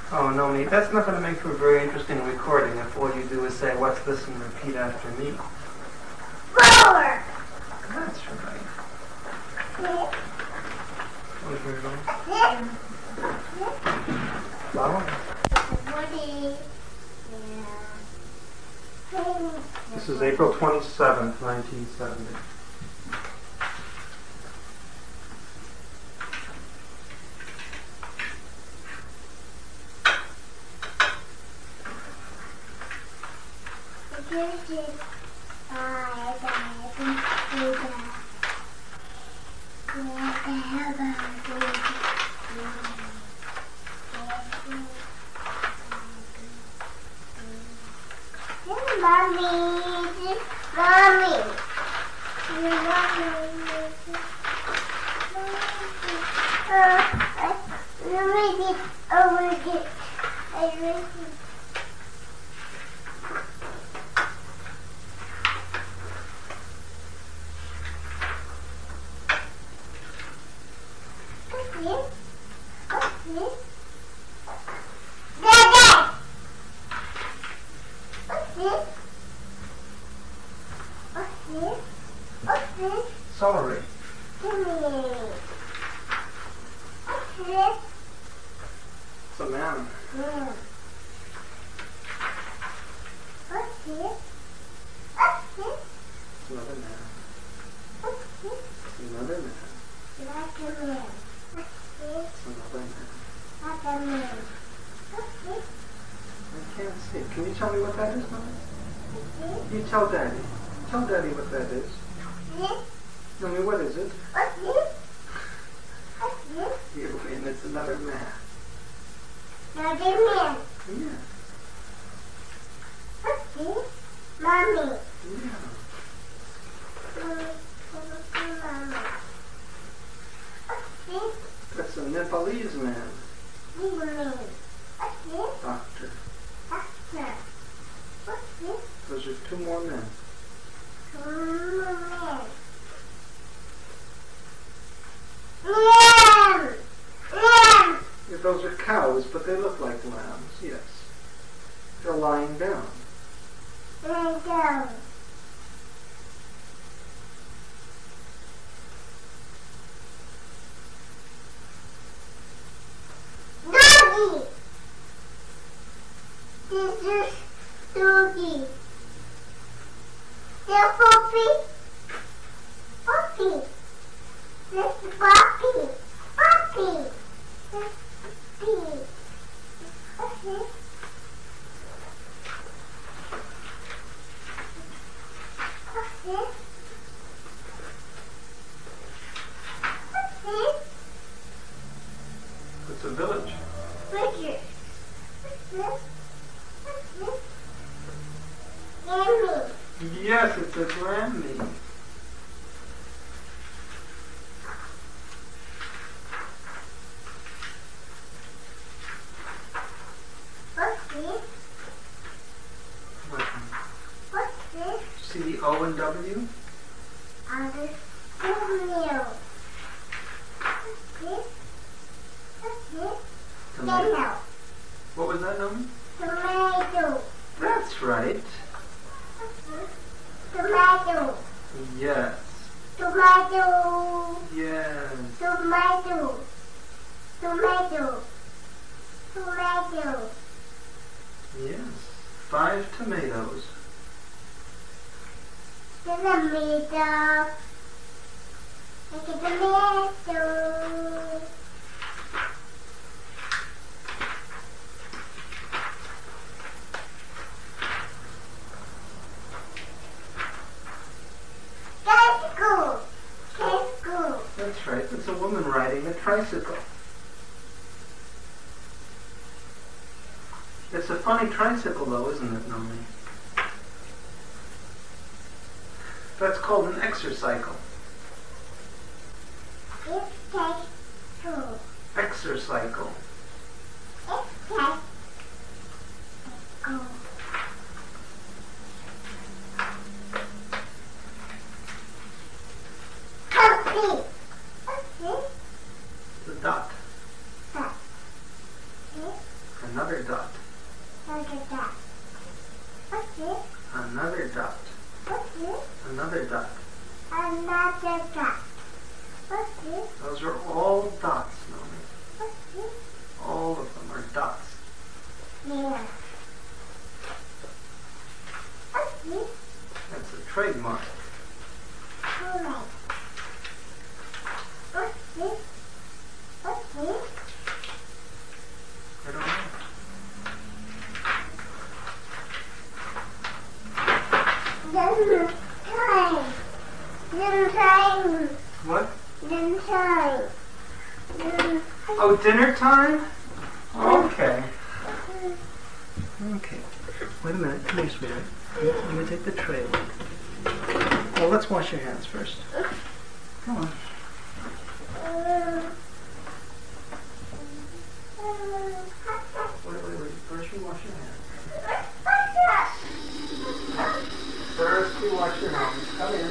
Oh, no, me. That's not going to make for a very interesting recording if all you do is say, what's this, and repeat after me. 4. That's right. Where's your going? Flower? This is April 27th, 1970. Celery. It's a man. It's another man. It's another man. It's another man. I can't see. Can you tell me what that is, Mom? You tell Daddy. Tell Daddy what that is. Tell me, what is it? You win. It's another man. Another man. Yeah. Mommy. Yeah. That's a Nepalese man. Doctor. Those are 2 more men. Yeah, those are cows, but they look like lambs, yes. They're lying down. Doggy! This is doggy. The puppy. Puppy. This is puppy. Puppy. This puppy. Okay. Okay. Okay. It's a village. Bridget. Yummy. Yes, it's a Grammy. What's this? What? What's this? See the O and W? Other milk. What's this? What's this? Tomato. What was that, Naomi? Tomato. That's right. Tomato. Yes. Tomato. Yes. Tomato. Tomato. Tomato. Yes. 5 tomatoes. Tomato. Like a tomato. Tricycle. Tricycle. That's right. It's a woman riding a tricycle. It's a funny tricycle, though, isn't it, Naomi? That's called an exercycle. It's tricycle. Exercycle. It's tricycle. Puppy. Puppy. The duck. Puppy. And Another dot. Another dot. What's this? Another dot. What's this? Another dot. Another dot. What's this? Those are all dots, Nomi. What's this? All of them are dots. Yeah. What's this? That's a trademark. Alright. What's this? What's this? I don't know. Dinner time. Dinner time. What? Dinner time. Dinner. Oh, dinner time? Okay. Okay. Wait a minute. Come here, sweetheart. Let me take the tray. Well, let's wash your hands first. Come on. Wait. First you wash your hands. First you wash your hands. Come here.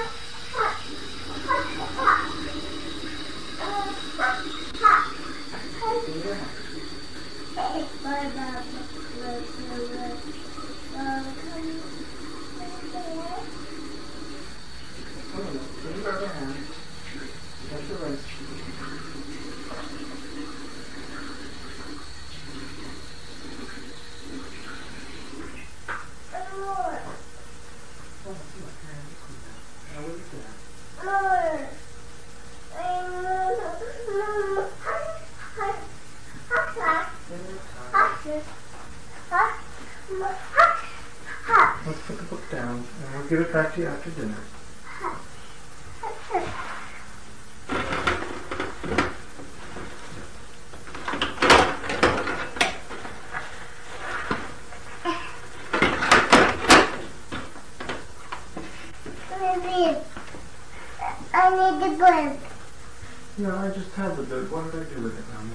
In your hands. Wait a minute. Can you grab your hands? Get your rice. Let's put the book down and we'll give it back to you after dinner. I need the bib. No, I just have the bib. What did I do with it, Mommy?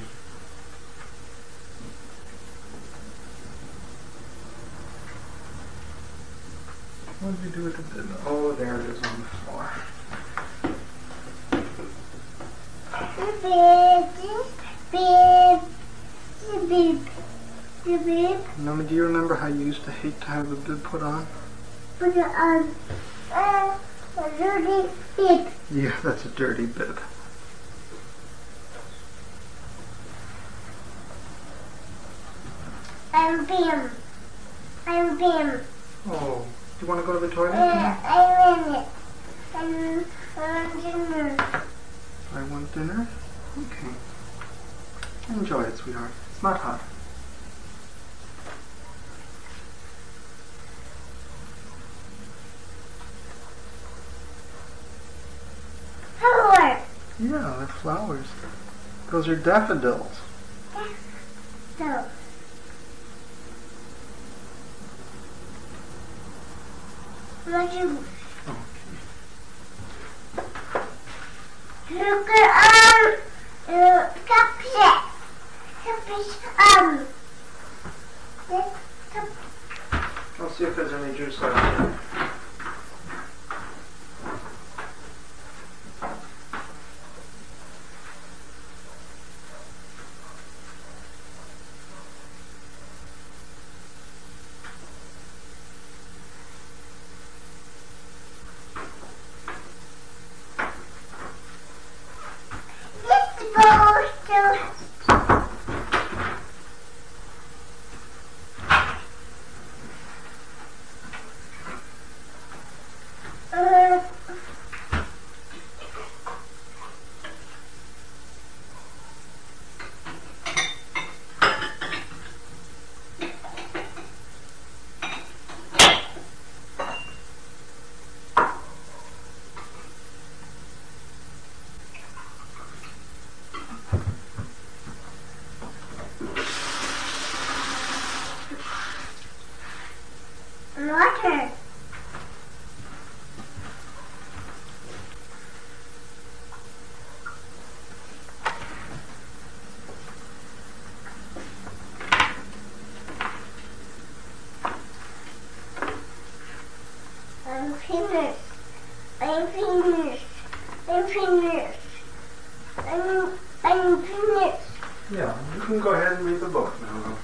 What did you do with the bib? Oh, there it is on the floor. The bib. Mommy, do you remember how you used to hate to have the bib put on? Put it on. A dirty bib. Yeah, that's a dirty bib. I'm Bim. Oh, do you want to go to the toilet? I want it. I want dinner. I want dinner? Okay. Enjoy it, sweetheart. It's not hot. Flower. Yeah, they're flowers. Those are daffodils. So. What you? Look at cupcake. I'll see if there's any juice left. Water. I'm finished. I'm finished. I'm finished. I'm finished. Yeah, you can can go ahead and read the book now.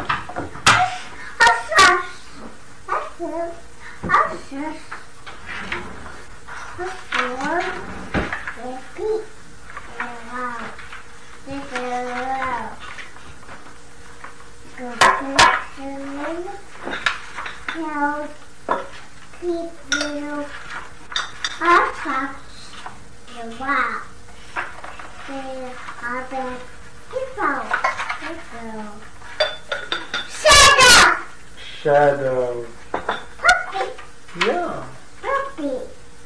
Shadow. Puppy. Yeah. Puppy.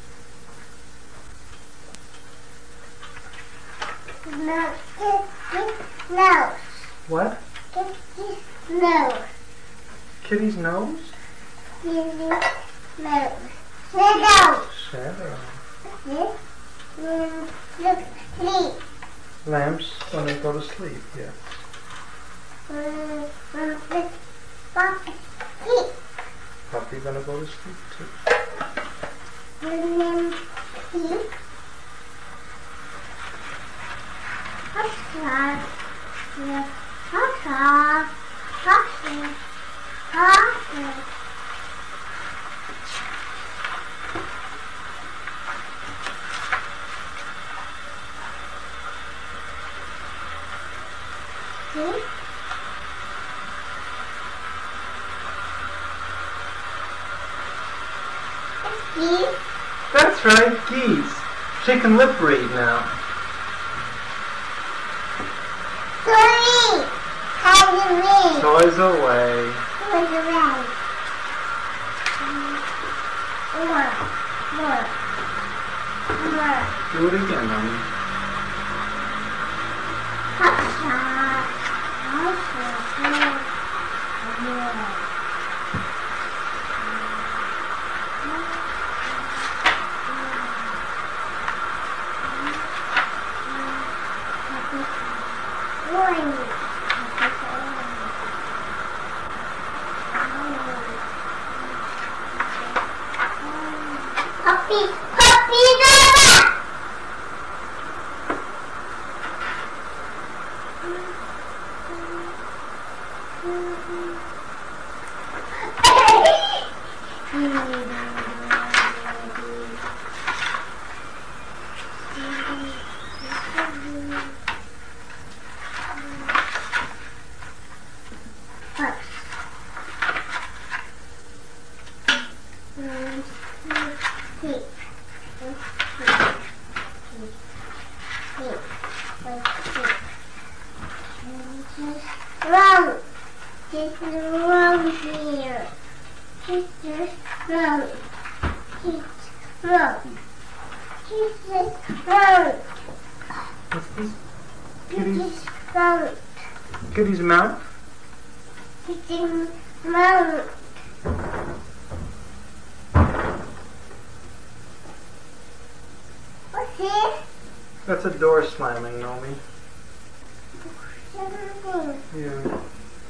Nose. What? Kitty's nose. Kitty's nose? Kitty's nose. Shadow. Shadow. Look, sleep. Lamps when they go to sleep, yeah. Puppy. Sleep. Puppy gonna go to sleep too. Sleep. That's right, geese. She can lip read now. Toys away. Do it again, honey. What's this? Kitty's mouth? Kitty's mouth. What's this? That's a door slamming, Nomi. Something. Yeah.